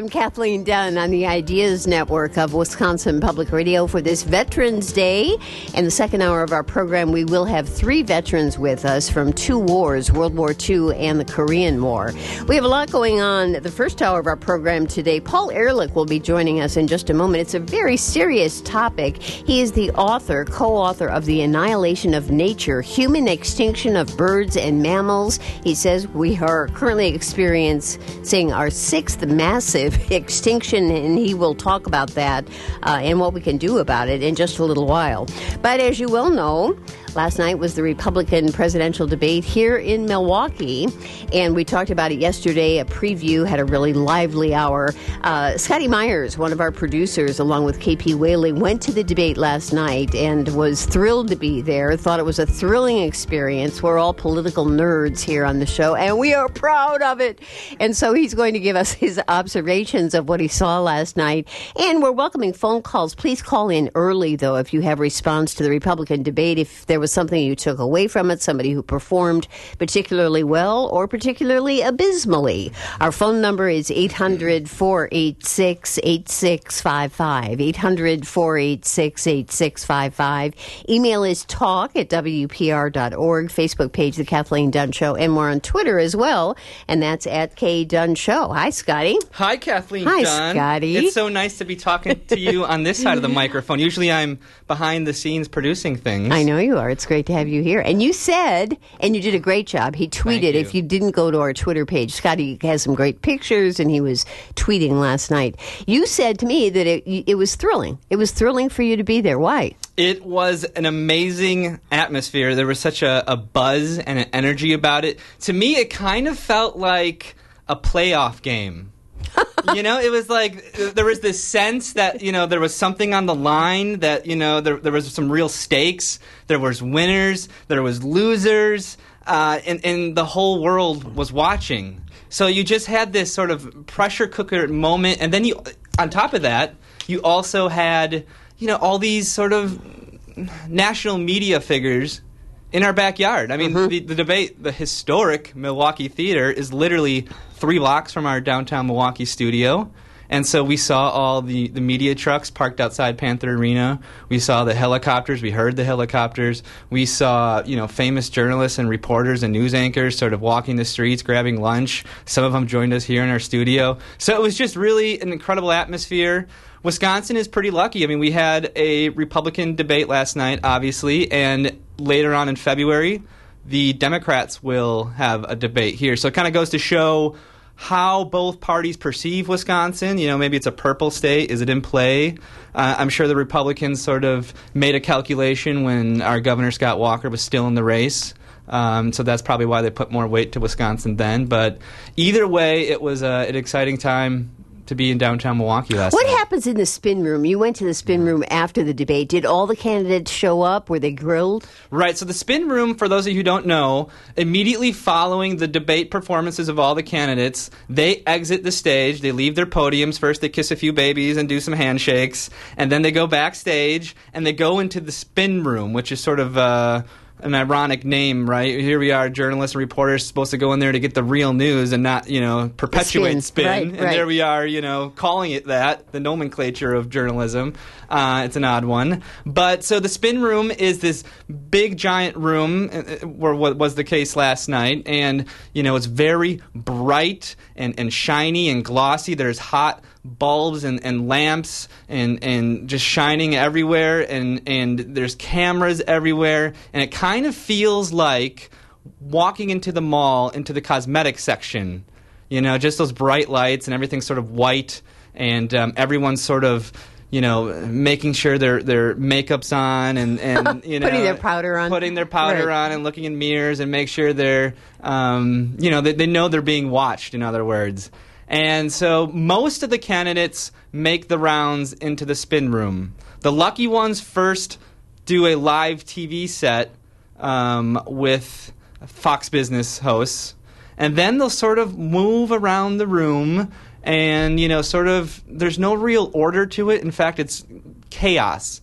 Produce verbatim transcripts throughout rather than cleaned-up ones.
I'm Kathleen Dunn on the Ideas Network of Wisconsin Public Radio for this Veterans Day. In the second hour of our program, we will have three veterans with us from two wars, World War Two and the Korean War. We have a lot going on the first hour of our program today. Paul Ehrlich will be joining us in just a moment. It's a very serious topic. He is the author, co-author of The Annihilation of Nature, Human Extinction of Birds and Mammals. He says we are currently experiencing our sixth massive extinction, and he will talk about that uh, and what we can do about it in just a little while. But as you well know, last night was the Republican presidential debate here in Milwaukee, and we talked about it yesterday. A preview had a really lively hour. Uh, Scotty Myers, one of our producers, along with K P Whaley, went to the debate last night and was thrilled to be there, thought it was a thrilling experience. We're all political nerds here on the show, and we are proud of it. And so he's going to give us his observations of what he saw last night. And we're welcoming phone calls. Please call in early, though, if you have response to the Republican debate, if there was something you took away from it, somebody who performed particularly well or particularly abysmally. Our phone number is eight hundred, four eight six, eight six five five, eight hundred, four eight six, eight six five five. Email is talk at W P R dot org. Facebook page, The Kathleen Dunn Show. And we're on Twitter as well, and that's at K Dunn Show. Hi, Scotty. Hi, Kathleen Hi, Dunn. Scotty. It's so nice to be talking to you on this side of the microphone. Usually I'm behind the scenes producing things. I know you are. It's great to have you here. And you said, and you did a great job, he tweeted, you. if you didn't go to our Twitter page, Scotty has some great pictures, and he was tweeting last night. You said to me that it, it was thrilling. It was thrilling for you to be there. Why? It was an amazing atmosphere. There was such a, a buzz and an energy about it. To me, it kind of felt like a playoff game. You know, it was like there was this sense that, you know, there was something on the line, that, you know, there, there was some real stakes. There was winners. There was losers. Uh, and, and the whole world was watching. So you just had this sort of pressure cooker moment. And then you, on top of that, you also had, you know, all these sort of national media figures in our backyard. I mean, mm-hmm. the, the debate, the historic Milwaukee Theater is literally three blocks from our downtown Milwaukee studio. And so we saw all the, the media trucks parked outside Panther Arena. We saw the helicopters. We heard the helicopters. We saw, you know, famous journalists and reporters and news anchors sort of walking the streets, grabbing lunch. Some of them joined us here in our studio. So it was just really an incredible atmosphere. Wisconsin is pretty lucky. I mean, we had a Republican debate last night, obviously, and later on in February, the Democrats will have a debate here. So it kind of goes to show how both parties perceive Wisconsin. You know, maybe it's a purple state. Is it in play? Uh, I'm sure the Republicans sort of made a calculation when our Governor Scott Walker was still in the race. Um, so that's probably why they put more weight to Wisconsin then. But either way, it was uh, an exciting time to be in downtown Milwaukee last What night. happens in the spin room? You went to the spin room after the debate. Did all the candidates show up? Were they grilled? Right. So the spin room, for those of you who don't know, immediately following the debate performances of all the candidates, they exit the stage. They leave their podiums. First, they kiss a few babies and do some handshakes. And then they go backstage, and they go into the spin room, which is sort of Uh, an ironic name, right? Here we are, journalists and reporters supposed to go in there to get the real news and not, you know, perpetuate spin. spin. Right, and right. there we are, you know, calling it that, the nomenclature of journalism. Uh, it's an odd one. But so the spin room is this big, giant room, uh, where what was the case last night. And, you know, it's very bright and, and shiny and glossy. There's hot bulbs and, and lamps and, and just shining everywhere, and, and there's cameras everywhere, and it kind of feels like walking into the mall, into the cosmetics section. You know, just those bright lights and everything's sort of white, and um, everyone's sort of, you know, making sure their their makeup's on, and, and you know, putting their powder on, putting their powder right. on, and looking in mirrors and make sure they're, um, you know, they, they know they're being watched. In other words. And so most of the candidates make the rounds into the spin room. The lucky ones first do a live T V set um, with Fox Business hosts, and then they'll sort of move around the room, and, you know, sort of there's no real order to it. In fact, it's chaos.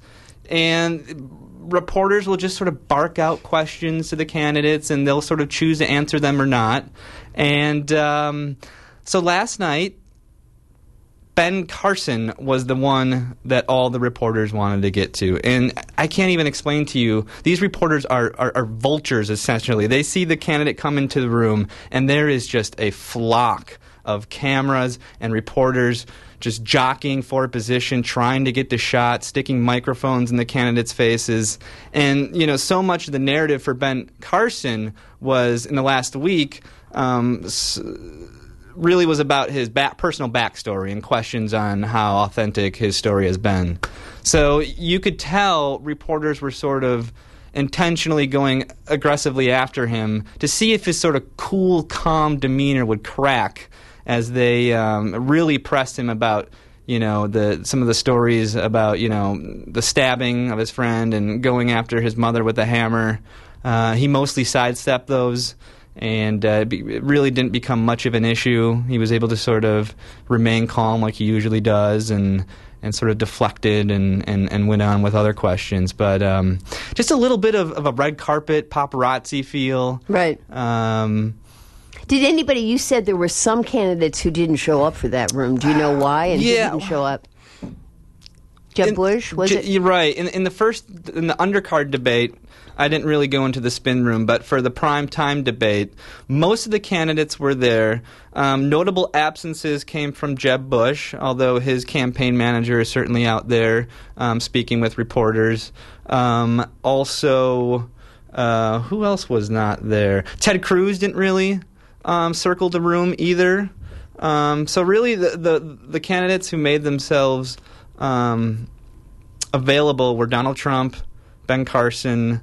And reporters will just sort of bark out questions to the candidates, and they'll sort of choose to answer them or not. And um, so last night, Ben Carson was the one that all the reporters wanted to get to. And I can't even explain to you, these reporters are, are, are vultures, essentially. They see the candidate come into the room, and there is just a flock of cameras and reporters just jockeying for a position, trying to get the shot, sticking microphones in the candidates' faces. And, you know, so much of the narrative for Ben Carson was, in the last week, um, s- really was about his back, personal backstory and questions on how authentic his story has been. So you could tell reporters were sort of intentionally going aggressively after him to see if his sort of cool, calm demeanor would crack as they um, really pressed him about, you know, the some of the stories about, you know, the stabbing of his friend and going after his mother with a hammer. Uh, he mostly sidestepped those, and uh, it really didn't become much of an issue. He was able to sort of remain calm like he usually does, and and sort of deflected and, and, and went on with other questions. But um, just a little bit of, of a red carpet paparazzi feel. Right. Um, Did anybody, you said there were some candidates who didn't show up for that room. Do you know why and yeah. who didn't show up? Jeb in, Bush, was J- it? You're right. In, in the first, in the undercard debate, I didn't really go into the spin room, but for the prime time debate, most of the candidates were there. Um, notable absences came from Jeb Bush, although his campaign manager is certainly out there um, speaking with reporters. Um, also, uh, who else was not there? Ted Cruz didn't really um, circle the room either. Um, so really, the, the the candidates who made themselves um, available were Donald Trump, Ben Carson.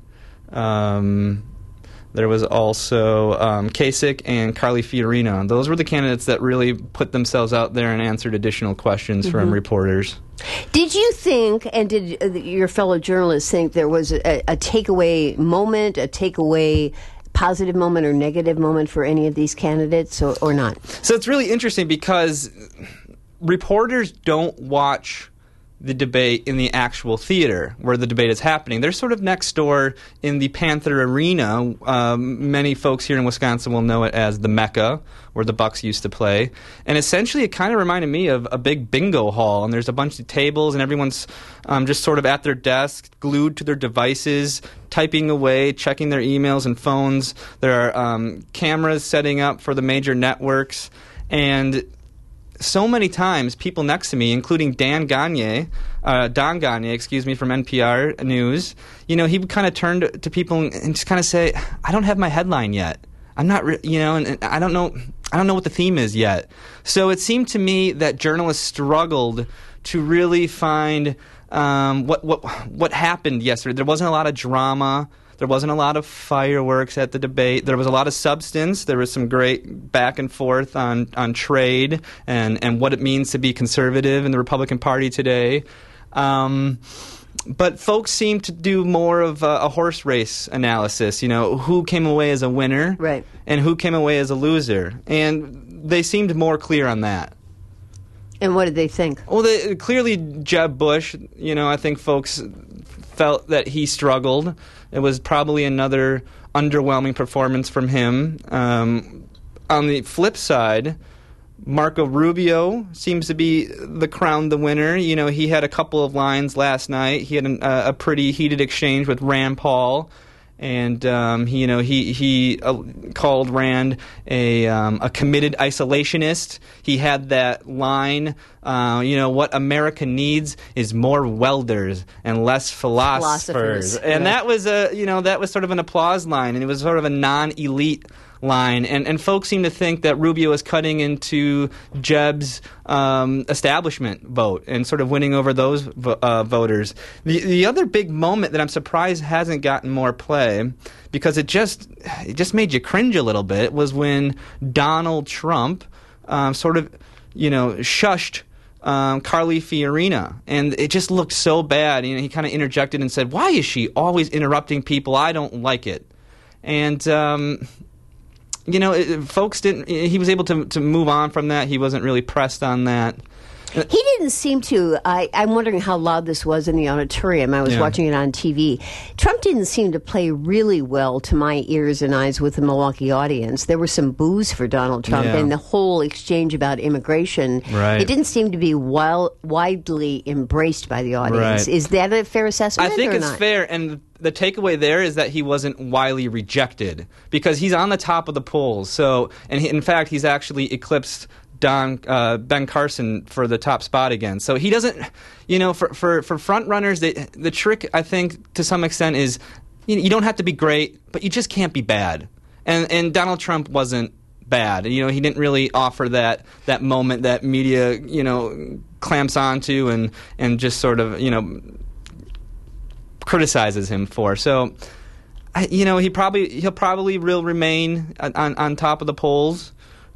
Um, there was also um, Kasich and Carly Fiorina. Those were the candidates that really put themselves out there and answered additional questions mm-hmm. from reporters. Did you think, and did uh, your fellow journalists think there was a, a takeaway moment, a takeaway positive moment or negative moment for any of these candidates, or, or not? So it's really interesting because reporters don't watch the debate in the actual theater where the debate is happening. They're sort of next door in the Panther Arena. Um, many folks here in Wisconsin will know it as the Mecca, where the Bucks used to play. And essentially it kind of reminded me of a big bingo hall, and there's a bunch of tables, and everyone's um, just sort of at their desk, glued to their devices, typing away, checking their emails and phones. There are um, cameras setting up for the major networks, and so many times, people next to me, including Dan Gagne, uh, Don Gagne, excuse me, from N P R News, you know, he would kind of turn to, to people and just kind of say, "I don't have my headline yet. I'm not, re-, you know, and, and I don't know, I don't know what the theme is yet." So it seemed to me that journalists struggled to really find um, what what what happened yesterday. There wasn't a lot of drama. There wasn't a lot of fireworks at the debate. There was a lot of substance. There was some great back and forth on, on trade and, and what it means to be conservative in the Republican Party today. Um, but folks seemed to do more of a, a horse race analysis, you know, who came away as a winner right. and who came away as a loser. And they seemed more clear on that. And what did they think? Well, they, clearly Jeb Bush, you know, I think folks felt that he struggled. It was probably another underwhelming performance from him. Um, on the flip side, Marco Rubio seems to be the crowned the winner. You know, he had a couple of lines last night. He had an, uh, a pretty heated exchange with Rand Paul. And um, he, you know, he he uh, called Rand a um, a committed isolationist. He had that line, uh, you know, what America needs is more welders and less philosophers. philosophers. And right. that was a, you know, that was sort of an applause line, and it was sort of a non-elite line, and and folks seem to think that Rubio is cutting into Jeb's um, establishment vote and sort of winning over those vo- uh, voters. The the other big moment that I'm surprised hasn't gotten more play, because it just it just made you cringe a little bit, was when Donald Trump um, sort of you know shushed Um, Carly Fiorina, and it just looked so bad. You know, he kind of interjected and said, "Why is she always interrupting people? I don't like it." And um, you know, it, folks didn't. He was able to to move on from that. He wasn't really pressed on that. He didn't seem to. I, I'm wondering how loud this was in the auditorium. I was Yeah. watching it on T V. Trump didn't seem to play really well to my ears and eyes with the Milwaukee audience. There was some boos for Donald Trump, Yeah. and the whole exchange about immigration. Right. It didn't seem to be wild, widely embraced by the audience. Right. Is that a fair assessment? I think or it's not? fair, and the takeaway there is that he wasn't widely rejected because he's on the top of the polls. So, and he, in fact, he's actually eclipsed Don uh, Ben Carson for the top spot again. So he doesn't, you know, for for, for front runners, they, the trick I think to some extent is you, know, you don't have to be great, but you just can't be bad. And and Donald Trump wasn't bad. You know, he didn't really offer that that moment that media, you know, clamps onto and and just sort of, you know, criticizes him for. So, I, you know, he probably he'll probably will remain on on top of the polls.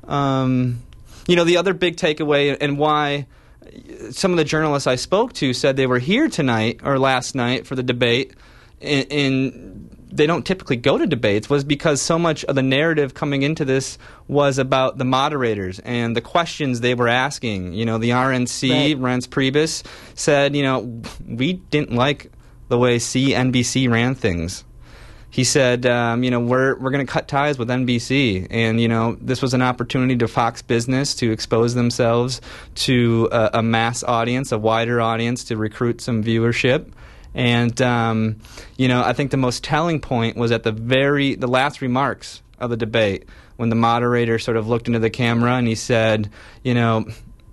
Um, you know, the other big takeaway and why some of the journalists I spoke to said they were here tonight or last night for the debate, and, and they don't typically go to debates, was because so much of the narrative coming into this was about the moderators and the questions they were asking. You know, the R N C, Right. Reince Priebus, said, you know, we didn't like the way C N B C ran things. He said, um, you know, we're we're going to cut ties with N B C, and you know, this was an opportunity to Fox Business to expose themselves to a, a mass audience, a wider audience, to recruit some viewership. And um, you know, I think the most telling point was at the very the last remarks of the debate when the moderator sort of looked into the camera and he said, you know,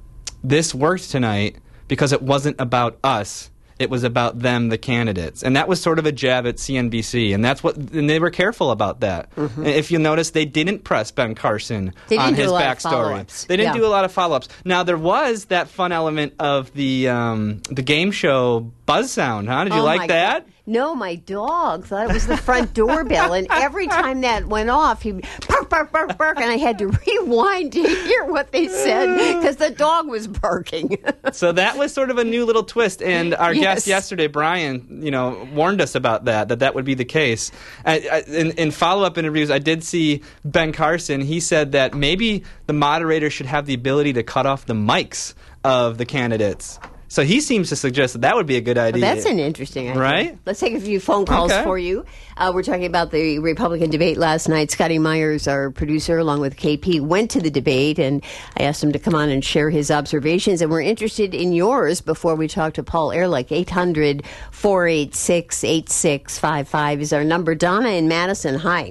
this worked tonight because it wasn't about us. It was about them, the candidates. And that was sort of a jab at C N B C. And that's what, and they were careful about that. Mm-hmm. If you notice, they didn't press Ben Carson on his backstory. They didn't yeah. do a lot of follow-ups. Now, there was that fun element of the um, the game show buzz sound, huh? Did you Oh, like my that? God. No, my dog thought it was the front doorbell, and every time that went off, he'd bark, bark, bark, bark, and I had to rewind to hear what they said because the dog was barking. So that was sort of a new little twist, and our Yes. guest yesterday, Brian, you know, warned us about that, that that would be the case. I, I, in, in follow-up interviews, I did see Ben Carson. He said that maybe the moderator should have the ability to cut off the mics of the candidates. So he seems to suggest that that would be a good idea. Well, that's an interesting idea. Right? Let's take a few phone calls Okay. for you. Uh, we're talking about the Republican debate last night. Scotty Myers, our producer, along with K P, went to the debate, and I asked him to come on and share his observations. And we're interested in yours before we talk to Paul Ehrlich. eight hundred, four eight six, eight six five five is our number. Donna in Madison, hi.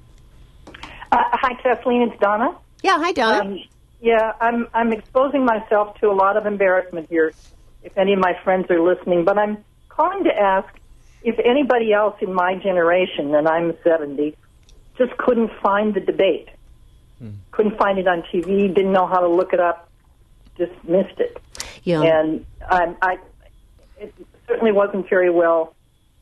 Uh, hi, Kathleen. It's Donna. Yeah, hi, Donna. Um, yeah, I'm I'm exposing myself to a lot of embarrassment here, if any of my friends are listening. But I'm calling to ask if anybody else in my generation, and I'm seventy, just couldn't find the debate. Hmm. Couldn't find it on T V, didn't know how to look it up, just missed it. Yeah. And um, I, it certainly wasn't very well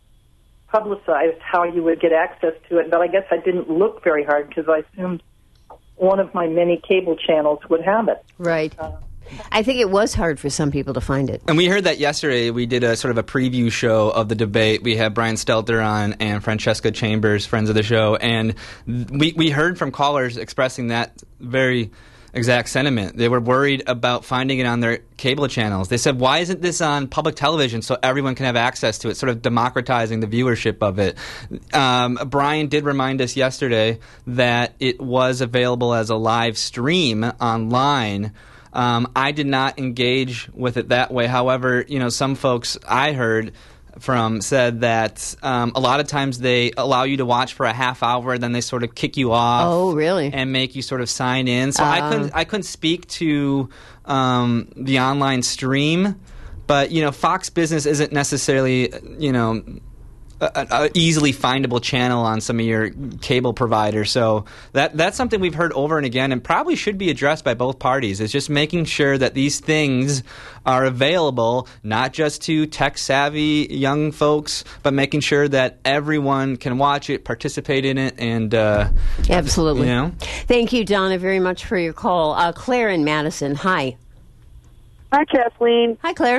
publicized how you would get access to it, but I guess I didn't look very hard because I assumed one of my many cable channels would have it. Right. Uh, I think it was hard for some people to find it. And we heard that yesterday. We did a sort of a preview show of the debate. We had Brian Stelter on and Francesca Chambers, friends of the show. And we, we heard from callers expressing that very exact sentiment. They were worried about finding it on their cable channels. They said, why isn't this on public television so everyone can have access to it, sort of democratizing the viewership of it? Um, Brian did remind us yesterday that it was available as a live stream online. Um, I did not engage with it that way. However, you know, some folks I heard from said that um, a lot of times they allow you to watch for a half hour, then they sort of kick you off. Oh, really? And make you sort of sign in. So Uh. I couldn't I couldn't speak to um, the online stream, but you know, Fox Business isn't necessarily you know. A, a easily findable channel on some of your cable providers. So that that's something we've heard over and again and probably should be addressed by both parties, is just making sure that these things are available not just to tech-savvy young folks, but making sure that everyone can watch it, participate in it, and uh, Absolutely. You know? Thank you, Donna, very much for your call. Uh, Claire in Madison, hi. Hi, Kathleen. Hi, Claire.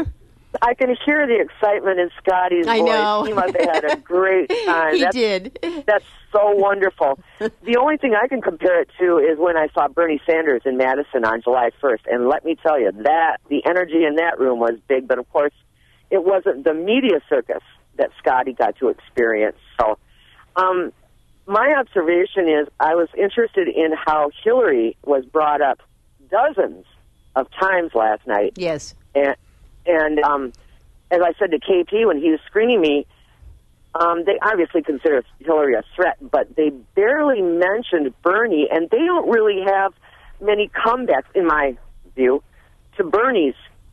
I can hear the excitement in Scotty's I voice. know. He must have had a great time. He that's, did. That's so wonderful. The only thing I can compare it to is when I saw Bernie Sanders in Madison on July first. And let me tell you, that the energy in that room was big. But, of course, it wasn't the media circus that Scotty got to experience. So um, my observation is I was interested in how Hillary was brought up dozens of times last night. Yes. And, and um, as I said to K P when he was screening me, um, they obviously consider Hillary a threat, but they barely mentioned Bernie, and they don't really have many comebacks, in my view, to Bernie's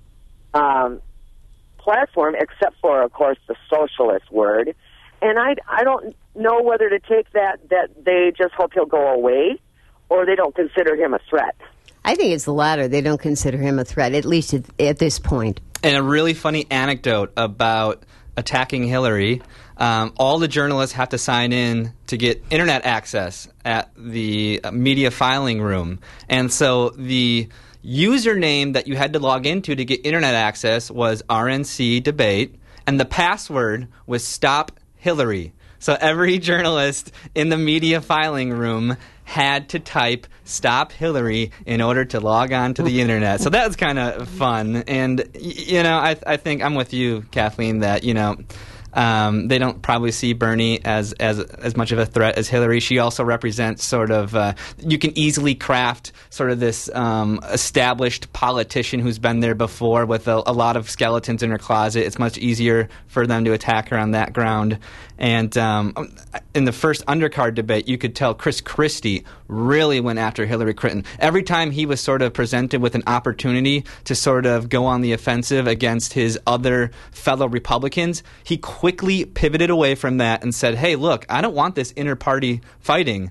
um, platform, except for, of course, the socialist word. And I, I don't know whether to take that that they just hope he'll go away or they don't consider him a threat. I think it's the latter. They don't consider him a threat, at least at, at this point. And a really funny anecdote about attacking Hillary. Um, all the journalists have to sign in to get internet access at the media filing room. And so the username that you had to log into to get internet access was R N C debate, and the password was Stop Hillary. So every journalist in the media filing room had to type Stop Hillary in order to log on to the internet. So that was kind of fun. And, you know, I, I think I'm with you, Kathleen, that, you know, Um, they don't probably see Bernie as, as as much of a threat as Hillary. She also represents sort of, uh, you can easily craft sort of this um, established politician who's been there before with a, a lot of skeletons in her closet. It's much easier for them to attack her on that ground. And um, in the first undercard debate, you could tell Chris Christie really went after Hillary Clinton. Every time he was sort of presented with an opportunity to sort of go on the offensive against his other fellow Republicans, he quickly pivoted away from that and said, hey, look, I don't want this inter-party fighting.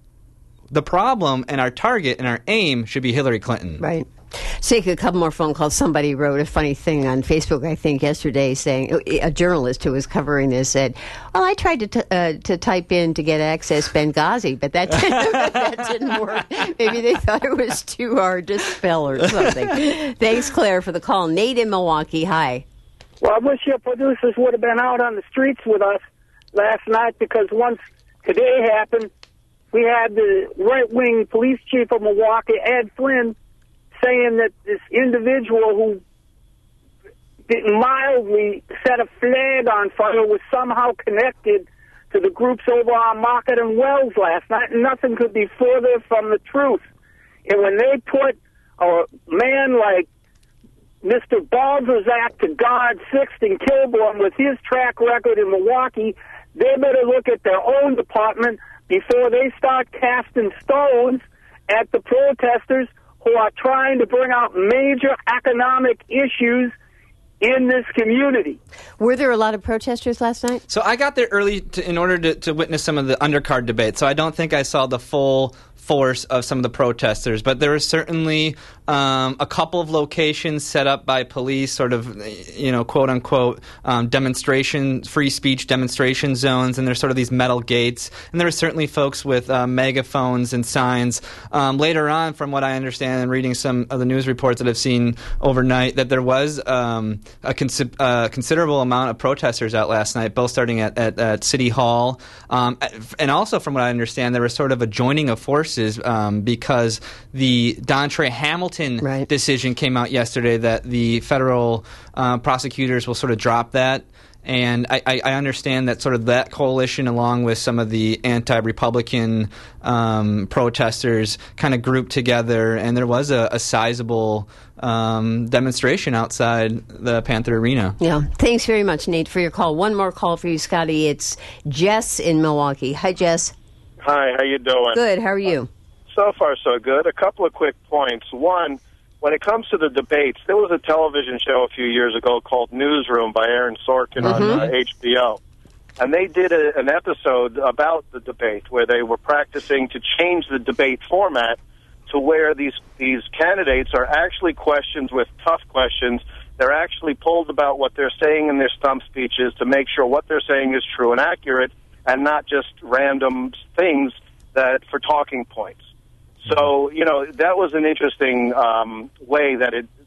The problem and our target and our aim should be Hillary Clinton. Right. Let's take a couple more phone calls. Somebody wrote a funny thing on Facebook, I think, yesterday, saying a journalist who was covering this said, well, I tried to t- uh, to type in to get access Benghazi, but that didn't, that didn't work. Maybe they thought it was too hard to spell or something. Thanks, Claire, for the call. Nate in Milwaukee, hi. Well, I wish your producers would have been out on the streets with us last night, because once today happened, we had the right-wing police chief of Milwaukee, Ed Flynn, saying that this individual who mildly set a flag on fire was somehow connected to the groups over on Market and Wells last night, and nothing could be further from the truth. And when they put a man like Mister Balzerzak to guard Sixth and Kilbourne with his track record in Milwaukee, they better look at their own department before they start casting stones at the protesters who are trying to bring out major economic issues in this community. Were there a lot of protesters last night? So I got there early to, in order to, to witness some of the undercard debate, so I don't think I saw the full force of some of the protesters, but there was certainly um, a couple of locations set up by police, sort of, you know, quote unquote um, demonstration, free speech demonstration zones, and there's sort of these metal gates, and there were certainly folks with uh, megaphones and signs. Um, later on, from what I understand and reading some of the news reports that I've seen overnight, that there was um, a cons- uh, considerable amount of protesters out last night, both starting at, at, at City Hall, um, and also from what I understand, there was sort of a joining of forces Um, because the Dontre Hamilton right. decision came out yesterday that the federal uh, prosecutors will sort of drop that. And I, I, I understand that sort of that coalition, along with some of the anti-Republican um, protesters, kind of grouped together, and there was a, a sizable um, demonstration outside the Panther Arena. Yeah. Thanks very much, Nate, for your call. One more call for you, Scotty. It's Jess in Milwaukee. Hi, Jess. Hi, how you doing? Good. How are you? So far, so good. A couple of quick points. One, when it comes to the debates, there was a television show a few years ago called Newsroom by Aaron Sorkin mm-hmm. on uh, H B O. And they did a, an episode about the debate where they were practicing to change the debate format to where these, these candidates are actually questions with tough questions. They're actually polled about what they're saying in their stump speeches to make sure what they're saying is true and accurate, and not just random things that for talking points. So, you know, that was an interesting um, way that it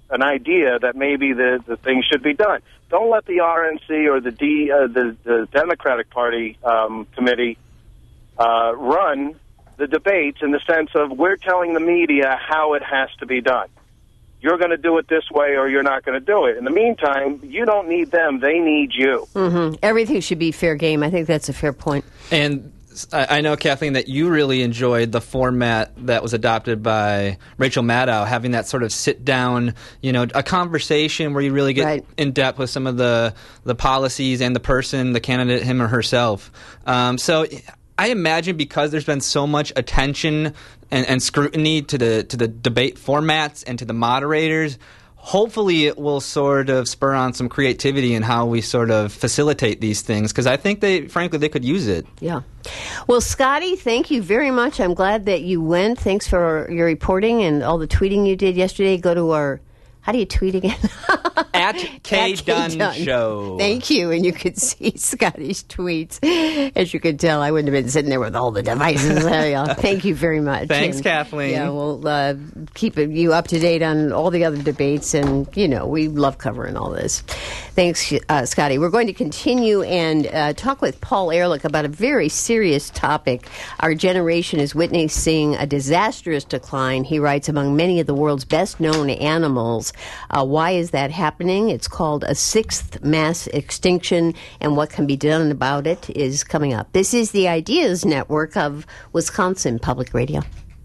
an idea that maybe the, the thing should be done. Don't let the R N C or the D, uh, the, the Democratic Party um, committee uh, run the debates in the sense of we're telling the media how it has to be done. You're going to do it this way or you're not going to do it. In the meantime, you don't need them. They need you. Mm-hmm. Everything should be fair game. I think that's a fair point. And I know, Kathleen, that you really enjoyed the format that was adopted by Rachel Maddow, having that sort of sit-down, you know, a conversation where you really get right. in depth with some of the, the policies and the person, the candidate, him or herself. Um, so I imagine because there's been so much attention and, and scrutiny to the to the debate formats and to the moderators, hopefully it will sort of spur on some creativity in how we sort of facilitate these things, because I think they, frankly, they could use it. Yeah. Well, Scotty, thank you very much. I'm glad that you went. Thanks for your reporting and all the tweeting you did yesterday. Go to our, how do you tweet again? At K. At K. Dunn, Dunn Show. Thank you. And you could see Scotty's tweets. As you could tell, I wouldn't have been sitting there with all the devices. Thank you very much. Thanks, and, Kathleen. Yeah, we'll uh, keep you up to date on all the other debates. And, you know, we love covering all this. Thanks, uh, Scotty. We're going to continue and uh, talk with Paul Ehrlich about a very serious topic. Our generation is witnessing a disastrous decline, he writes, among many of the world's best-known animals. Uh, why is that happening? It's called a sixth mass extinction, and what can be done about it is coming up. This is the Ideas Network of Wisconsin Public Radio.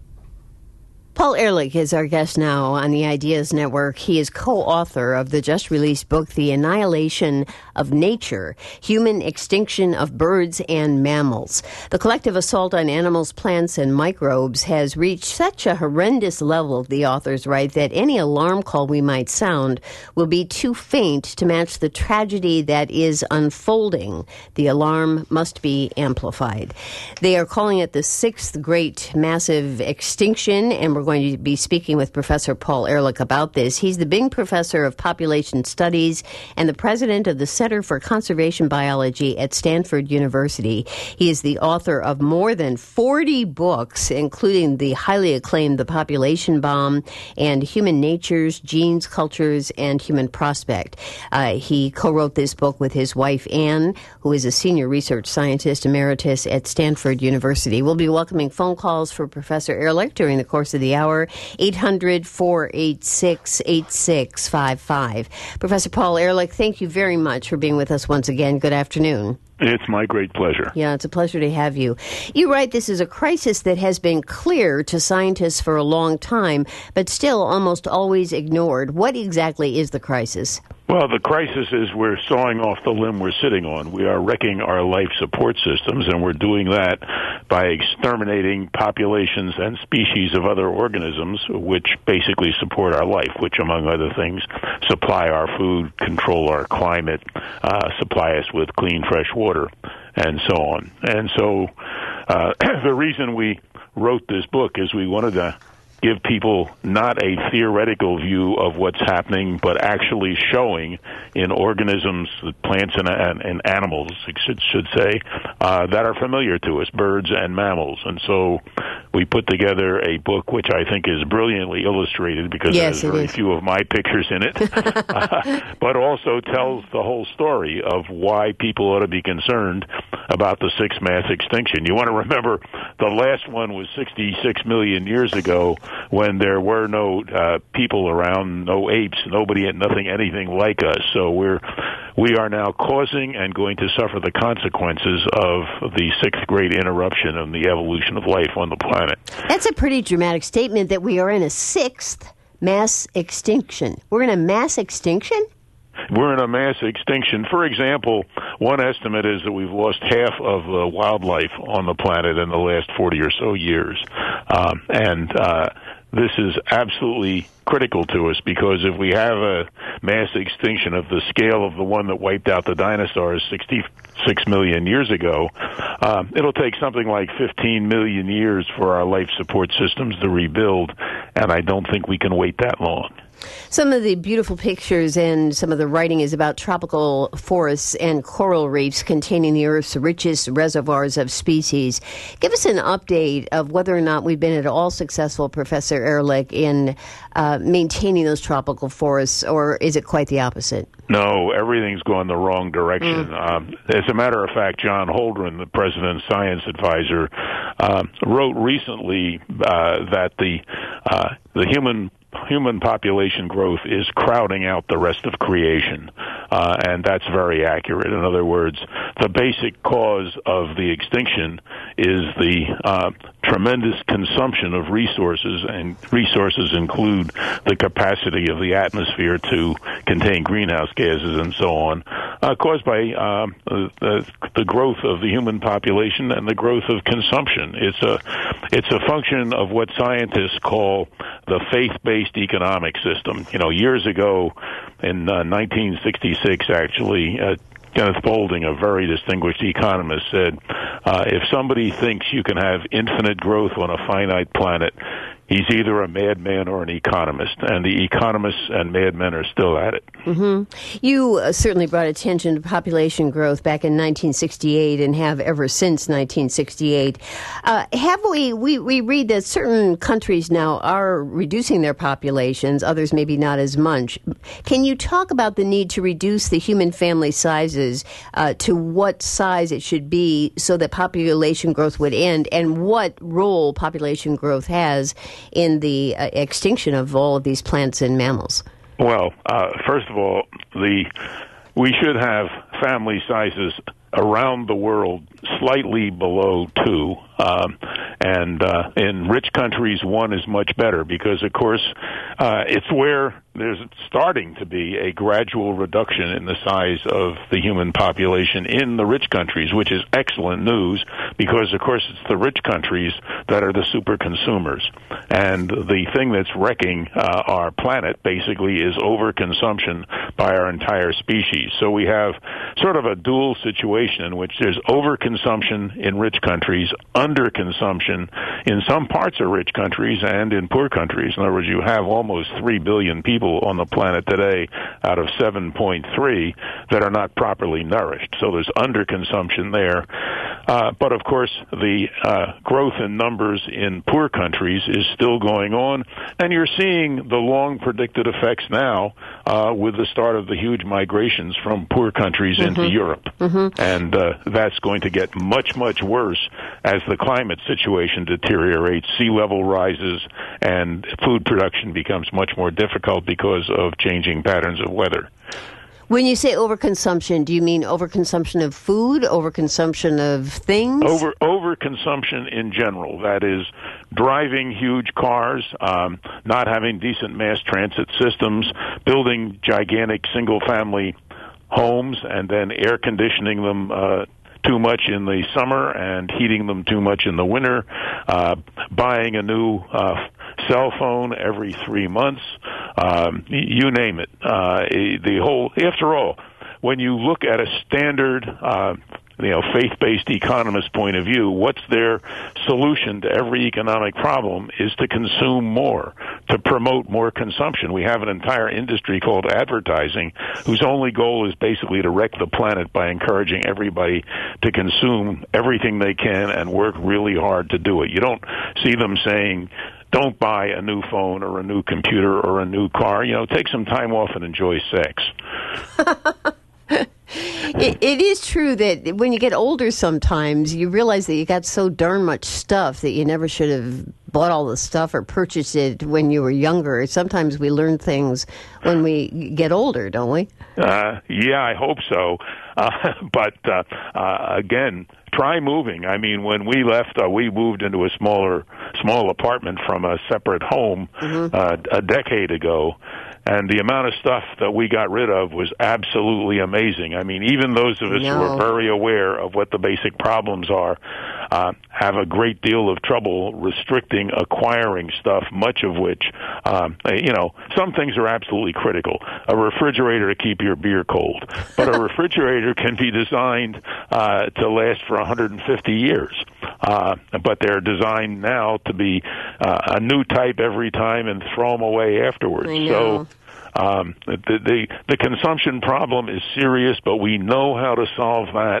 Paul Ehrlich is our guest now on the Ideas Network. He is co-author of the just-released book, The Annihilation of Nature, Human Extinction of Birds and Mammals. The collective assault on animals, plants, and microbes has reached such a horrendous level, the authors write, that any alarm call we might sound will be too faint to match the tragedy that is unfolding. The alarm must be amplified. They are calling it the sixth great massive extinction, and we're going to be speaking with Professor Paul Ehrlich about this. He's the Bing Professor of Population Studies and the president of the Center for Conservation Biology at Stanford University. He is the author of more than forty books, including the highly acclaimed The Population Bomb and Human Natures, Genes, Cultures, and Human Prospect. Uh, he co-wrote this book with his wife, Anne, who is a senior research scientist emeritus at Stanford University. We'll be welcoming phone calls for Professor Ehrlich during the course of the hour, eight hundred, four eight six, eight six five five. Professor Paul Ehrlich, thank you very much for being with us once again. Good afternoon. It's my great pleasure. Yeah, it's a pleasure to have you. You write this is a crisis that has been clear to scientists for a long time, but still almost always ignored. What exactly is the crisis? Well, the crisis is we're sawing off the limb we're sitting on. We are wrecking our life support systems, and we're doing that by exterminating populations and species of other organisms which basically support our life, which, among other things, supply our food, control our climate, uh, supply us with clean, fresh water, and so on. And so uh, the reason we wrote this book is we wanted to give people not a theoretical view of what's happening, but actually showing in organisms, plants and, and, and animals, I should, should say, uh, that are familiar to us, birds and mammals. And so we put together a book which I think is brilliantly illustrated because yes, there's very is. few of my pictures in it, uh, but also tells the whole story of why people ought to be concerned about the sixth mass extinction. You want to remember the last one was sixty-six million years ago, when there were no uh, people around, no apes, nobody, nothing, anything like us. So we're we are now causing and going to suffer the consequences of the sixth great interruption in the evolution of life on the planet. That's a pretty dramatic statement that we are in a sixth mass extinction. We're in a mass extinction? We're in a mass extinction. For example, one estimate is that we've lost half of the wildlife on the planet in the last forty or so years. Um, and uh, this is absolutely critical to us, because if we have a mass extinction of the scale of the one that wiped out the dinosaurs sixty-six million years ago, uh, it'll take something like fifteen million years for our life support systems to rebuild, and I don't think we can wait that long. Some of the beautiful pictures and some of the writing is about tropical forests and coral reefs containing the Earth's richest reservoirs of species. Give us an update of whether or not we've been at all successful, Professor Ehrlich, in uh, maintaining those tropical forests, or is it quite the opposite? No, everything's going the wrong direction. Mm. Um, as a matter of fact, John Holdren, the president's science advisor, uh, wrote recently uh, that the uh, the human human population growth is crowding out the rest of creation, uh, and that's very accurate. In other words, the basic cause of the extinction is the uh, tremendous consumption of resources, and resources include the capacity of the atmosphere to contain greenhouse gases and so on, uh, caused by um, the, the growth of the human population and the growth of consumption. It's a it's a function of what scientists call the faith-based economic system. You know, years ago, in uh, nineteen sixty-six, actually, uh, Kenneth Boulding, a very distinguished economist, said, uh, if somebody thinks you can have infinite growth on a finite planet, he's either a madman or an economist, and the economists and madmen are still at it. Mm-hmm. You uh, certainly brought attention to population growth back in nineteen sixty-eight and have ever since nineteen sixty-eight. Uh, have we, we, we read that certain countries now are reducing their populations, others maybe not as much. Can you talk about the need to reduce the human family sizes uh, to what size it should be so that population growth would end, and what role population growth has in the uh, extinction of all of these plants and mammals? Well, uh, first of all, the we should have family sizes around the world slightly below two. Um, and uh, in rich countries, one is much better because, of course, uh, it's where there's starting to be a gradual reduction in the size of the human population in the rich countries, which is excellent news because, of course, it's the rich countries that are the super consumers. And the thing that's wrecking uh, our planet, basically, is overconsumption by our entire species. So we have sort of a dual situation in which there's overconsumption in rich countries, underconsumption in some parts of rich countries and in poor countries. In other words, you have almost three billion people on the planet today out of seven point three that are not properly nourished. So there's underconsumption there. Uh, but, of course, the uh, growth in numbers in poor countries is still going on, and you're seeing the long-predicted effects now uh, with the start of the huge migrations from poor countries mm-hmm. into Europe. Mm-hmm. And uh, that's going to get much, much worse as the climate situation deteriorates, sea level rises, and food production becomes much more difficult because of changing patterns of weather. When you say overconsumption, do you mean overconsumption of food, overconsumption of things? Over overconsumption in general. That is, driving huge cars, um, not having decent mass transit systems, building gigantic single-family homes, and then air conditioning them uh, too much in the summer and heating them too much in the winter, uh, buying a new uh, cell phone every three months, um, you name it. Uh, the whole, after all, when you look at a standard, uh, you know, faith-based economist point of view, what's their solution to every economic problem is to consume more, to promote more consumption. We have an entire industry called advertising whose only goal is basically to wreck the planet by encouraging everybody to consume everything they can and work really hard to do it. You don't see them saying, don't buy a new phone or a new computer or a new car. You know, take some time off and enjoy sex. It, it is true that when you get older sometimes, you realize that you got so darn much stuff that you never should have bought all the stuff or purchased it when you were younger. Sometimes we learn things when we get older, don't we? Uh, yeah, I hope so. Uh, but, uh, uh, again, try moving. I mean, when we left, uh, we moved into a smaller, small apartment from a separate home mm-hmm. uh, a decade ago. And the amount of stuff that we got rid of was absolutely amazing. I mean, even those of us no. who are very aware of what the basic problems are uh, have a great deal of trouble restricting acquiring stuff, much of which, um, you know, some things are absolutely critical. A refrigerator to keep your beer cold. But a refrigerator can be designed uh, to last for one hundred fifty years. Uh, but they're designed now to be uh, a new type every time and throw them away afterwards. So um, the, the the consumption problem is serious, but we know how to solve that.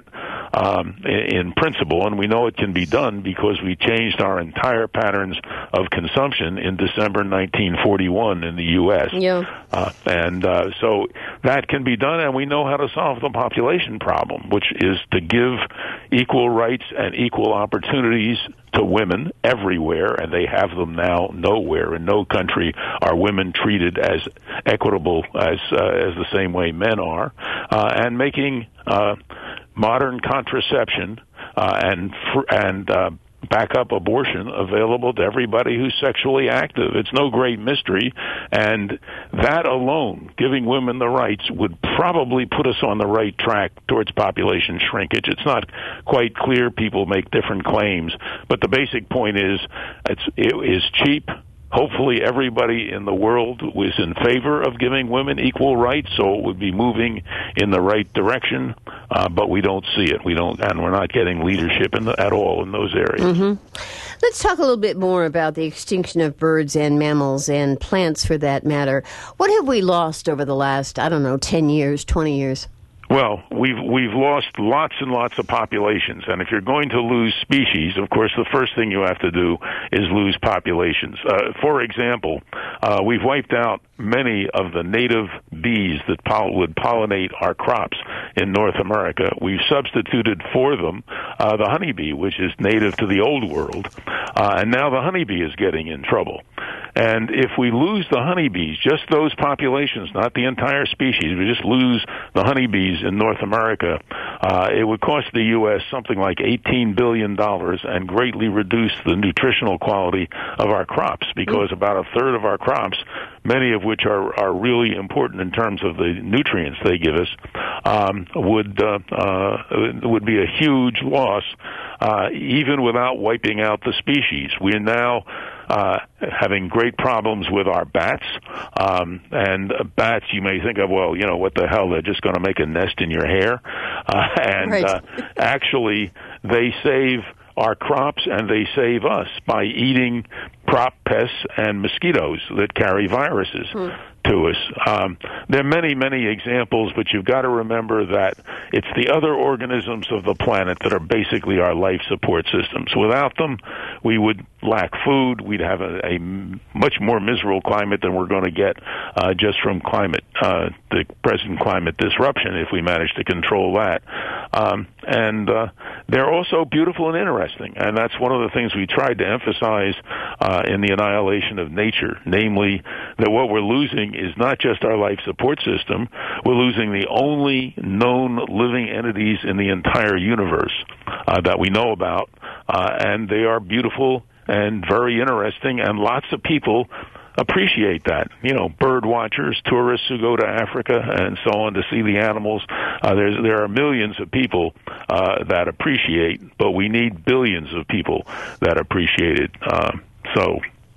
um, in, in principle, and we know it can be done because we changed our entire patterns of consumption in December nineteen forty-one in the U S Yeah. Uh, and uh, so that can be done, and we know how to solve the population problem, which is to give equal rights and equal opportunities to women everywhere, and they have them now. Nowhere in no country are women treated as equitable as uh, as the same way men are, uh, and making uh, modern contraception uh, and fr- and uh, backup abortion available to everybody who's sexually active. It's no great mystery, and that alone, giving women the rights, would probably put us on the right track towards population shrinkage. It's not quite clear. People make different claims, but the basic point is it's, it is cheap. Hopefully everybody in the world was in favor of giving women equal rights, so it would be moving in the right direction, uh, but we don't see it. We don't, and we're not getting leadership in the, at all in those areas. Mm-hmm. Let's talk a little bit more about the extinction of birds and mammals and plants for that matter. What have we lost over the last, I don't know, ten years, twenty years? Well, we've we've lost lots and lots of populations, and if you're going to lose species, of course, the first thing you have to do is lose populations. Uh, for example, uh, we've wiped out many of the native bees that poll- would pollinate our crops in North America. We've substituted for them uh, the honeybee, which is native to the old world, uh, and now the honeybee is getting in trouble. And if we lose the honeybees, just those populations, not the entire species, we just lose the honeybees in North America, uh, it would cost the U S something like eighteen billion dollars and greatly reduce the nutritional quality of our crops, because about a third of our crops, many of which are, are really important in terms of the nutrients they give us, um, would uh, uh, would be a huge loss, uh, even without wiping out the species. We're now Uh, having great problems with our bats. Um, and uh, bats, you may think of, well, you know, what the hell, they're just going to make a nest in your hair. Uh, and right. uh, actually, they save our crops and they save us by eating crop pests and mosquitoes that carry viruses. Hmm. to us. Um, there are many, many examples, but you've got to remember that it's the other organisms of the planet that are basically our life support systems. Without them, we would lack food. We'd have a, a much more miserable climate than we're going to get uh, just from climate, uh, the present climate disruption, if we manage to control that. Um, and uh, they're also beautiful and interesting, and that's one of the things we tried to emphasize uh, in the Annihilation of Nature, namely that what we're losing is not just our life support system, we're losing the only known living entities in the entire universe uh, that we know about, uh, and they are beautiful and very interesting, and lots of people appreciate that. You know, bird watchers, tourists who go to Africa and so on to see the animals. Uh, there's, there are millions of people uh, that appreciate, but we need billions of people that appreciate it. Uh, so...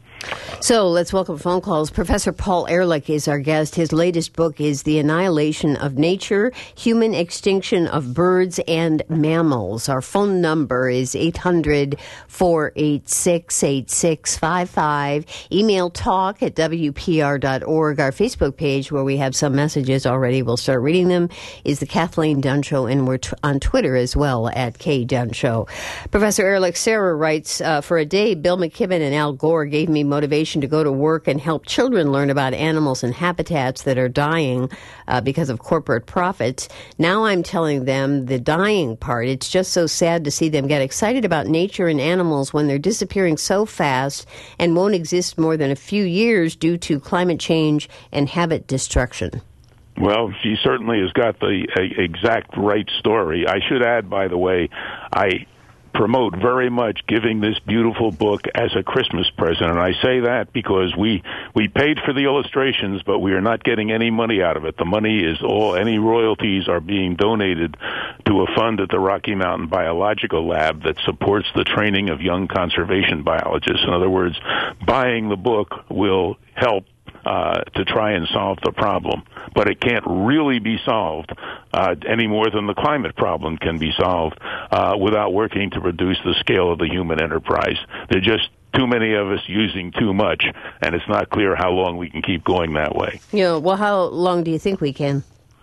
So let's welcome phone calls. Professor Paul Ehrlich is our guest. His latest book is The Annihilation of Nature, Human Extinction of Birds and Mammals. Our phone number is eight hundred, four eight six, eight six five five. Email talk at W P R dot org. Our Facebook page, where we have some messages already, we'll start reading them, is The Kathleen Dunn Show, and we're t- on Twitter as well at K Dunn Show. Professor Ehrlich, Sarah writes, uh, for a day, Bill McKibben and Al Gore gave me motivation to go to work and help children learn about animals and habitats that are dying uh, because of corporate profits. Now I'm telling them the dying part. It's just so sad to see them get excited about nature and animals when they're disappearing so fast and won't exist more than a few years due to climate change and habit destruction. Well, she certainly has got the uh, exact right story. I should add, by the way, I promote very much giving this beautiful book as a Christmas present. And I say that because we we paid for the illustrations, but we are not getting any money out of it. The money is all, any royalties are being donated to a fund at the Rocky Mountain Biological Lab that supports the training of young conservation biologists. In other words, buying the book will help Uh, to try and solve the problem. But it can't really be solved uh, any more than the climate problem can be solved uh, without working to reduce the scale of the human enterprise. There are just too many of us using too much, and it's not clear how long we can keep going that way. Yeah, well, how long do you think we can?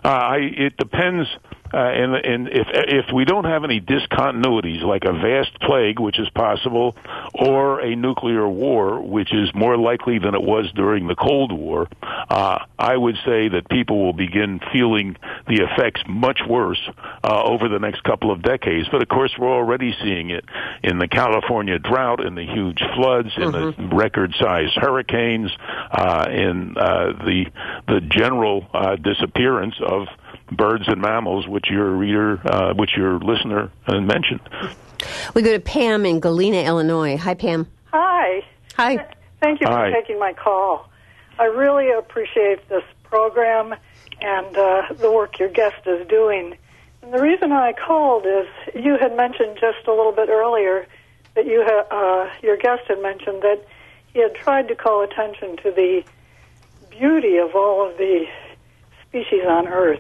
Uh, I, it depends. Uh, and, and if if we don't have any discontinuities, like a vast plague, which is possible, or a nuclear war, which is more likely than it was during the Cold War, uh, I would say that people will begin feeling the effects much worse uh, over the next couple of decades. But of course, we're already seeing it in the California drought, in the huge floods, in mm-hmm. the record-sized hurricanes, uh, in uh, the the general uh, disappearance of birds and mammals, which your reader, uh, which your listener uh, mentioned. We go to Pam in Galena, Illinois. Hi, Pam. Hi. Hi. Th- Thank you Hi. for taking my call. I really appreciate this program and uh, the work your guest is doing. And the reason I called is you had mentioned just a little bit earlier that you ha- uh, your guest had mentioned that he had tried to call attention to the beauty of all of the species on Earth.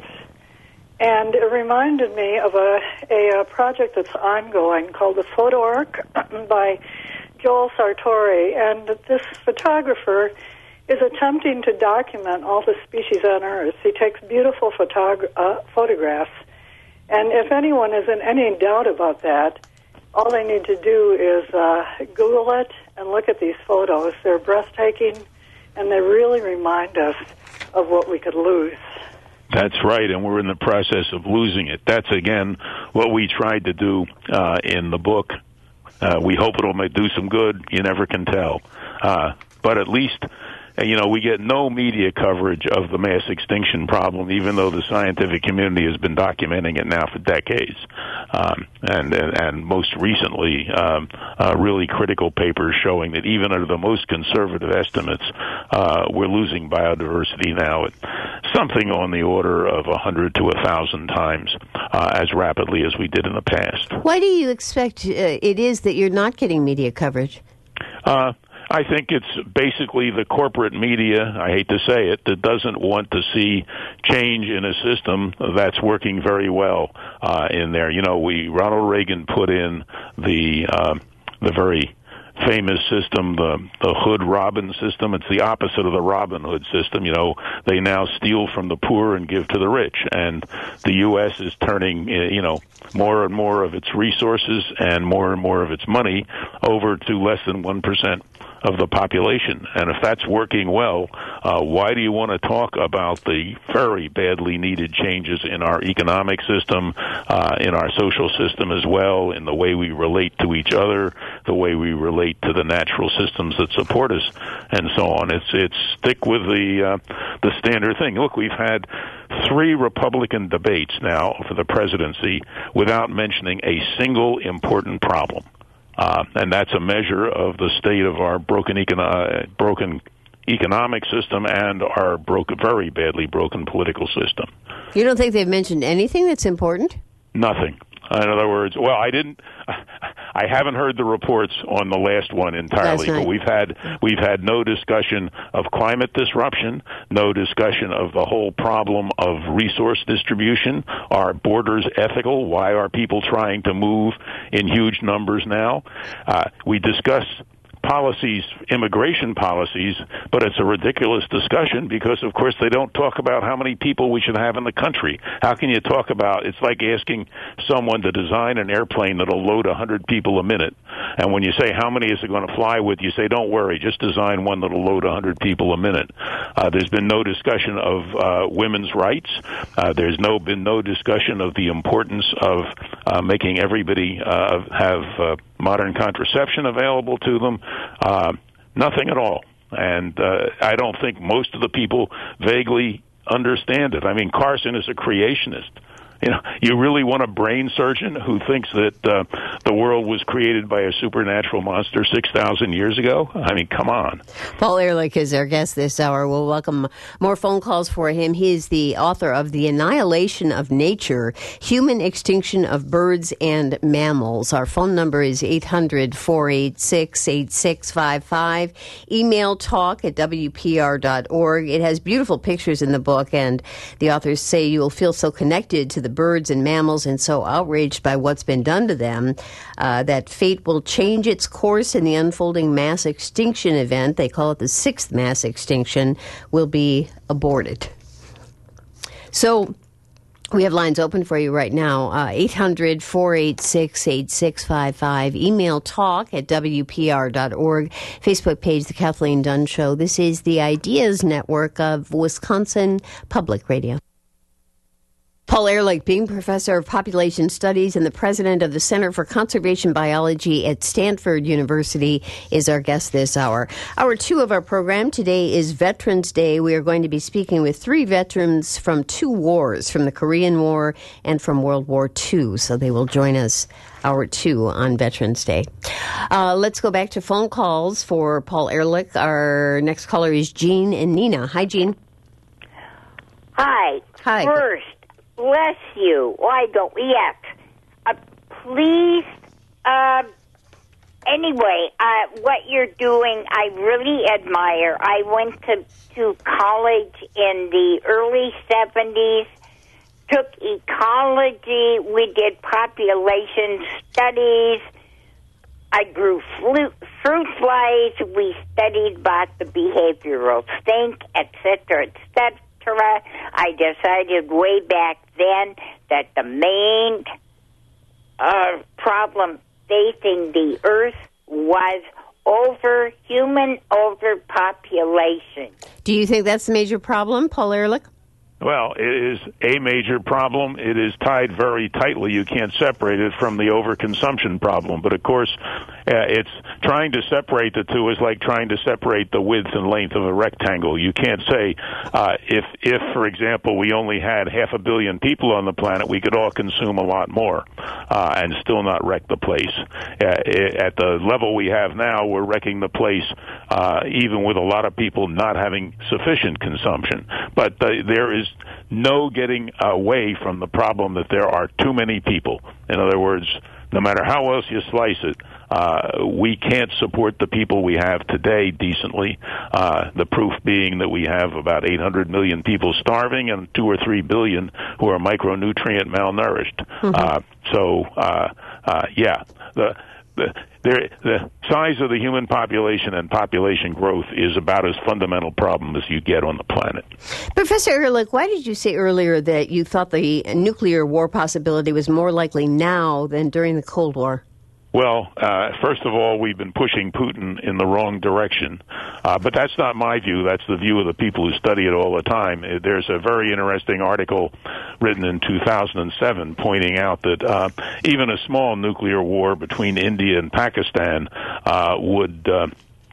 And it reminded me of a, a, a project that's ongoing called the Photo Arc by Joel Sartori. And this photographer is attempting to document all the species on Earth. He takes beautiful photog- uh, photographs. And if anyone is in any doubt about that, all they need to do is uh, Google it and look at these photos. They're breathtaking, and they really remind us of what we could lose. That's right, and we're in the process of losing it. That's, again, what we tried to do uh, in the book. Uh, we hope it'll do some good. You never can tell. Uh, but at least, you know, we get no media coverage of the mass extinction problem, even though the scientific community has been documenting it now for decades. Um, and, and, and most recently, um, uh, really critical papers showing that even under the most conservative estimates, uh, we're losing biodiversity now at something on the order of one hundred to one thousand times uh, as rapidly as we did in the past. Why do you expect uh, it is that you're not getting media coverage? Uh, I think it's basically the corporate media, I hate to say it, that doesn't want to see change in a system that's working very well uh, in there. You know, we Ronald Reagan put in the uh, the very famous system, the the Hood-Robin system. It's the opposite of the Robin Hood system. You know, they now steal from the poor and give to the rich. And the U S is turning, you know, more and more of its resources and more and more of its money over to less than one percent of the population. And if that's working well, uh, why do you want to talk about the very badly needed changes in our economic system, uh, in our social system as well, in the way we relate to each other, the way we relate to the natural systems that support us, and so on? It's it's stick with the uh, the standard thing. Look, we've had three Republican debates now for the presidency without mentioning a single important problem. Uh, and that's a measure of the state of our broken, econo- broken economic system and our broken, very badly broken political system. You don't think they've mentioned anything that's important? Nothing. In other words, well, I didn't. I haven't heard the reports on the last one entirely, but we've had we've had no discussion of climate disruption, no discussion of the whole problem of resource distribution. Are borders ethical? Why are people trying to move in huge numbers now? Uh, we discuss policies, immigration policies, but it's a ridiculous discussion because, of course, they don't talk about how many people we should have in the country. How can you talk about, it's like asking someone to design an airplane that'll load one hundred people a minute. And when you say, how many is it going to fly with, you say, don't worry, just design one that'll load one hundred people a minute. Uh, there's been no discussion of uh, women's rights. Uh, there's no been no discussion of the importance of uh, making everybody uh, have uh, modern contraception available to them. Uh, nothing at all. And uh, I don't think most of the people vaguely understand it. I mean, Carson is a creationist. You know, you really want a brain surgeon who thinks that uh, the world was created by a supernatural monster six thousand years ago? I mean, come on. Paul Ehrlich is our guest this hour. We'll welcome more phone calls for him. He is the author of The Annihilation of Nature, Human Extinction of Birds and Mammals. Our phone number is eight hundred, four eight six, eight six five five. Email talk at W P R dot org. It has beautiful pictures in the book, and the authors say you will feel so connected to the birds and mammals and so outraged by what's been done to them uh, that fate will change its course in the unfolding mass extinction event. They call it the sixth mass extinction, will be aborted. So We have lines open for you right now, uh, eight hundred, four eight six, eight six five five. Email talk at W P R dot org. Facebook page, The Kathleen Dunn Show. This is the Ideas Network of Wisconsin Public Radio. Paul Ehrlich, Being Professor of Population Studies and the President of the Center for Conservation Biology at Stanford University, is our guest this hour. Hour two of our program today is Veterans Day. We are going to be speaking with three veterans from two wars, from the Korean War and from World War Two. So they will join us hour two on Veterans Day. Uh, let's go back to phone calls for Paul Ehrlich. Our next caller is Jean and Nina. Hi, Jean. Hi. Hi. First, bless you. Why don't we act? Uh, please, uh, anyway, uh, what you're doing, I really admire. I went to, to college in the early seventies, took ecology, we did population studies, I grew fruit, fruit flies, we studied about the behavioral stink, et cetera, et cetera. I decided way back then that the main uh, problem facing the earth was over human overpopulation. Do you think that's the major problem, Paul Ehrlich? Well, it is a major problem. It is tied very tightly. You can't separate it from the overconsumption problem. But, of course, uh, it's trying to separate the two is like trying to separate the width and length of a rectangle. You can't say uh, if, if, for example, we only had half a billion people on the planet, we could all consume a lot more uh, and still not wreck the place. Uh, at the level we have now, we're wrecking the place uh, even with a lot of people not having sufficient consumption. But uh, there is no getting away from the problem that there are too many people. In other words, no matter how else you slice it, uh, we can't support the people we have today decently. Uh, the proof being that we have about eight hundred million people starving and two or three billion who are micronutrient malnourished. Mm-hmm. Uh, so, uh, uh, yeah, the, the There, the size of the human population and population growth is about as fundamental problem as you get on the planet. Professor Ehrlich, why did you say earlier that you thought the nuclear war possibility was more likely now than during the Cold War? Well, uh, first of all, we've been pushing Putin in the wrong direction. Uh, but that's not my view. That's the view of the people who study it all the time. There's a very interesting article written in two thousand seven pointing out that uh, even a small nuclear war between India and Pakistan uh, would uh,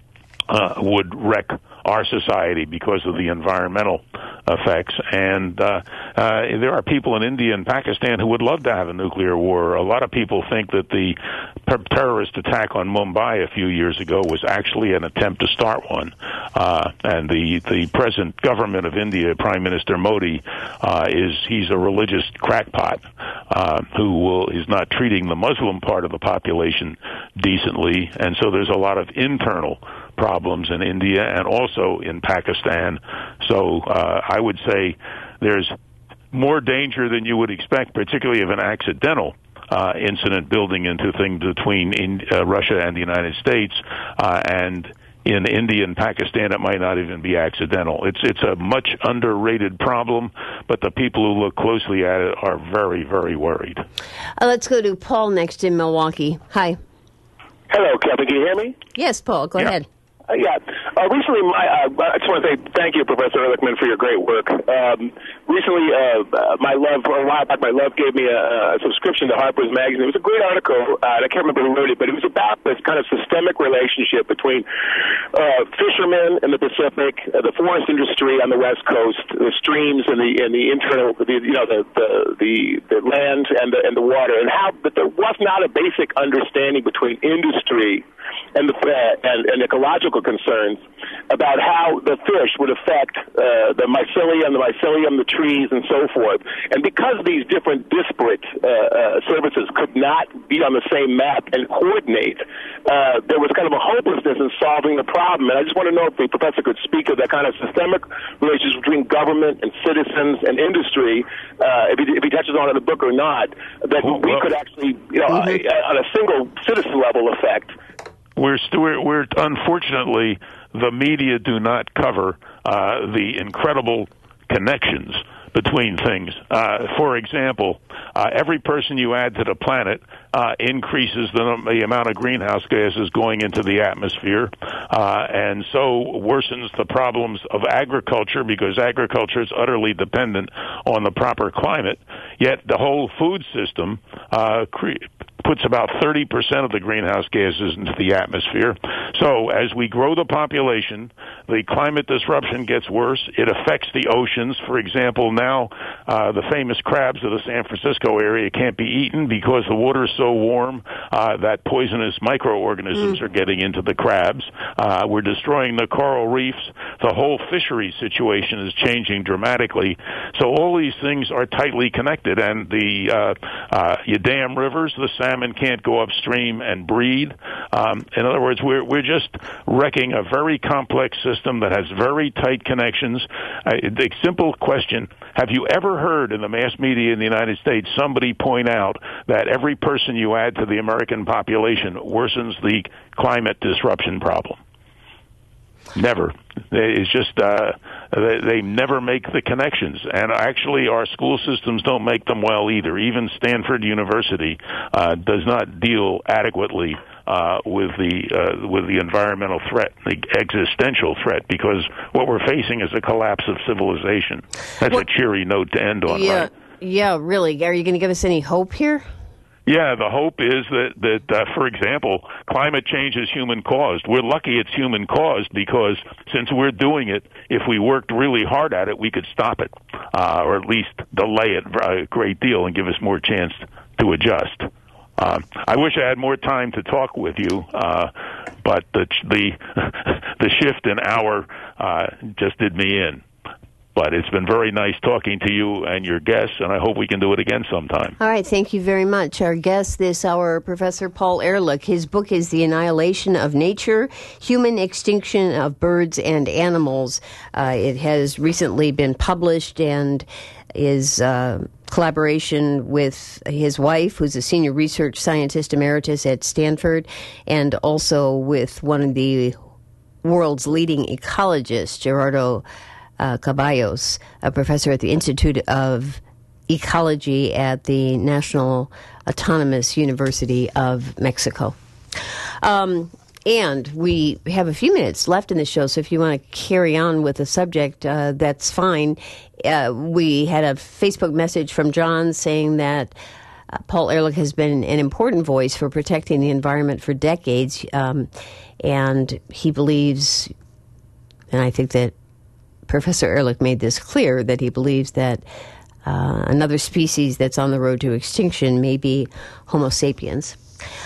uh, would wreck our society because of the environmental effects. And uh, uh, there are people in India and Pakistan who would love to have a nuclear war. A lot of people think that the terrorist attack on Mumbai a few years ago was actually an attempt to start one. Uh, and the, the present government of India, Prime Minister Modi, uh, is he's a religious crackpot uh, who will, is not treating the Muslim part of the population decently. And so there's a lot of internal problems in India and also in Pakistan. So uh, I would say there's more danger than you would expect, particularly of an accidental uh, incident building into things between in, uh, Russia and the United States. Uh, and in India and Pakistan, it might not even be accidental. It's it's a much underrated problem, but the people who look closely at it are very, very worried. Uh, let's go to Paul next in Milwaukee. Hi. Hello, Kevin. Can you hear me? Yes, Paul. Go yeah. ahead. Uh, yeah. Uh, recently, my, uh, I just want to say thank you, Professor Ehrlichman, for your great work. Um, recently, uh, my love, for a while back, my love gave me a, a subscription to Harper's Magazine. It was a great article, uh, and I can't remember who wrote it, but it was about this kind of systemic relationship between uh, fishermen in the Pacific, uh, the forest industry on the West Coast, the streams and the and the internal, the, you know, the the the, the land and the and the water, and how that there was not a basic understanding between industry and the uh, and, and ecological concerns about how the fish would affect uh, the mycelium, the mycelium, the trees, and so forth. And because these different disparate uh, uh, services could not be on the same map and coordinate, uh, there was kind of a hopelessness in solving the problem. And I just want to know if the professor could speak of that kind of systemic relationship between government and citizens and industry, uh, if, he, if he touches on it in the book or not, that oh, we well. could actually, you know, mm-hmm. uh, on a single citizen level effect. We're, st- we're, we're unfortunately, the media do not cover uh, the incredible connections between things. Uh, for example, uh, every person you add to the planet uh, increases the, the amount of greenhouse gases going into the atmosphere, uh, and so worsens the problems of agriculture, because agriculture is utterly dependent on the proper climate. Yet the whole food system uh, cre- puts about thirty percent of the greenhouse gases into the atmosphere. So as we grow the population, the climate disruption gets worse. It affects the oceans. For example, now uh, the famous crabs of the San Francisco area can't be eaten because the water is so warm uh, that poisonous microorganisms mm. are getting into the crabs. Uh, we're destroying the coral reefs. The whole fishery situation is changing dramatically. So all these things are tightly connected, and the uh, uh, you dam rivers, the salmon can't go upstream and breed. Um, in other words, we're we're just wrecking a very complex system that has very tight connections. Uh, the simple question: have you ever heard in the mass media in the United States somebody point out that every person you add to the American population worsens the climate disruption problem? Never. It's just uh, they, they never make the connections, and actually our school systems don't make them well either. Even Stanford University uh, does not deal adequately uh, with the uh, with the environmental threat, the existential threat, because what we're facing is a collapse of civilization. That's well, a cheery note to end on, yeah, right? Yeah, really. Are you going to give us any hope here? Yeah, the hope is that, that uh, for example, climate change is human-caused. We're lucky it's human-caused because since we're doing it, if we worked really hard at it, we could stop it, uh, or at least delay it a great deal and give us more chance to adjust. Uh, I wish I had more time to talk with you, uh, but the the, the shift in hour uh, just did me in. But it's been very nice talking to you and your guests, and I hope we can do it again sometime. All right, thank you very much. Our guest this hour, Professor Paul Ehrlich. His book is The Annihilation of Nature, Human Extinction of Birds and Animals. Uh, it has recently been published and is uh, collaboration with his wife, who's a senior research scientist emeritus at Stanford, and also with one of the world's leading ecologists, Gerardo Uh, Caballos, a professor at the Institute of Ecology at the National Autonomous University of Mexico. Um, and we have a few minutes left in the show, so if you want to carry on with the subject, uh, that's fine. Uh, we had a Facebook message from John saying that uh, Paul Ehrlich has been an important voice for protecting the environment for decades, um, and he believes, and I think that Professor Ehrlich made this clear, that he believes that uh, another species that's on the road to extinction may be Homo sapiens.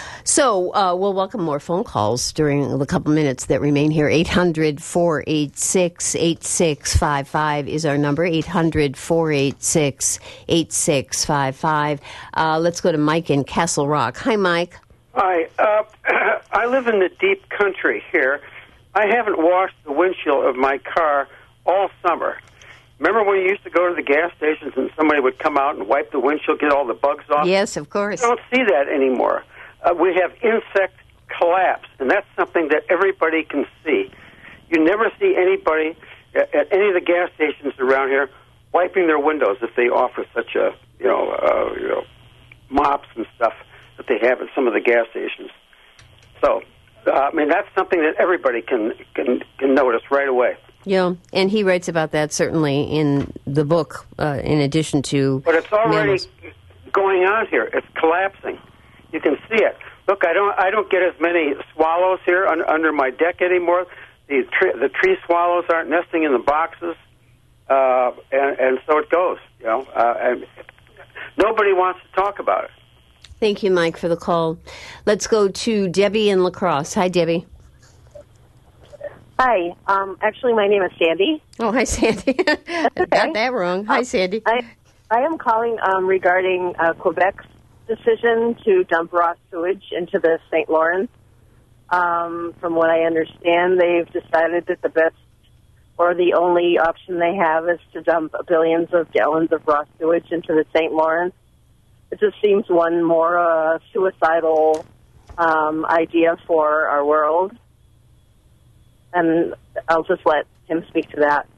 So uh, we'll welcome more phone calls during the couple minutes that remain here. eight hundred, four eight six, eight six five five is our number, eight hundred, four eight six, eight six five five. Uh, let's go to Mike in Castle Rock. Hi, Mike. Hi. Uh, I live in the deep country here. I haven't washed the windshield of my car all summer. Remember when you used to go to the gas stations and somebody would come out and wipe the windshield, get all the bugs off? Yes, of course. I don't see that anymore. Uh, we have insect collapse, and that's something that everybody can see. You never see anybody at, at any of the gas stations around here wiping their windows if they offer such a, you know, uh, you know, mops and stuff that they have at some of the gas stations. So, uh, I mean, that's something that everybody can can, can notice right away. Yeah, and he writes about that certainly in the book, uh, in addition to... But it's already mammals. Going on here. It's collapsing. You can see it. Look, I don't I don't get as many swallows here un, under my deck anymore. The tree, the tree swallows aren't nesting in the boxes, uh, and, and so it goes. You know, uh, and nobody wants to talk about it. Thank you, Mike, for the call. Let's go to Debbie in La Crosse. Hi, Debbie. Hi. Um, actually, my name is Sandy. Oh, hi, Sandy. Okay. Got that wrong. Hi, Sandy. I, I am calling um, regarding uh, Quebec's decision to dump raw sewage into the Saint Lawrence. Um, from what I understand, they've decided that the best or the only option they have is to dump billions of gallons of raw sewage into the Saint Lawrence. It just seems one more uh, suicidal um, idea for our world. And I'll just let him speak to that.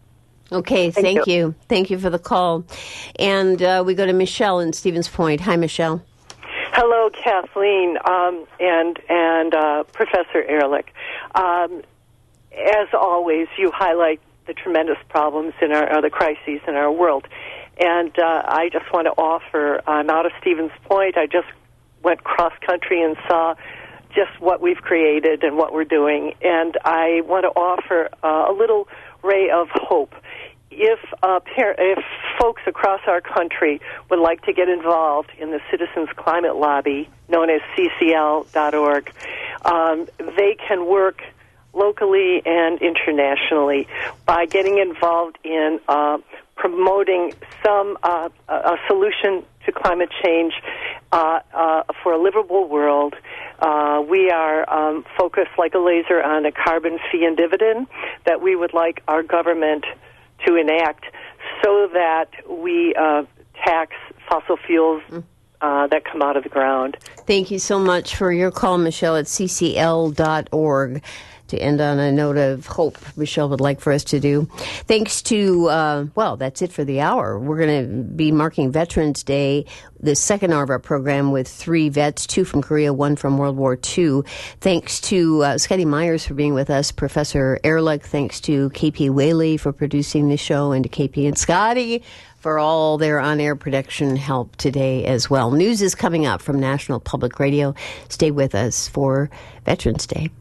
Okay, thank, Thank you. you. Thank you for the call. And uh, we go to Michelle in Stevens Point. Hi, Michelle. Hello, Kathleen, um, and and uh, Professor Ehrlich. Um, as always, you highlight the tremendous problems in our, or the crises in our world. And uh, I just want to offer, I'm out of Stevens Point. I just went cross-country and saw just what we've created and what we're doing. And I want to offer uh, a little ray of hope. If uh, par- if folks across our country would like to get involved in the Citizens Climate Lobby, known as C C L dot org, um, they can work locally and internationally by getting involved in uh, promoting some uh, a solution to climate change uh, uh, for a livable world. Uh, we are um, focused like a laser on a carbon fee and dividend that we would like our government to enact so that we uh, tax fossil fuels uh, that come out of the ground. Thank you so much for your call, Michelle, at C C L dot org. To end on a note of hope, Michelle would like for us to do. Thanks to, uh, well, that's it for the hour. We're going to be marking Veterans Day, the second hour of our program, with three vets, two from Korea, one from World War Two. Thanks to uh, Scotty Myers for being with us, Professor Ehrlich. Thanks to K P Whaley for producing the show, and to K P and Scotty for all their on-air production help today as well. News is coming up from National Public Radio. Stay with us for Veterans Day.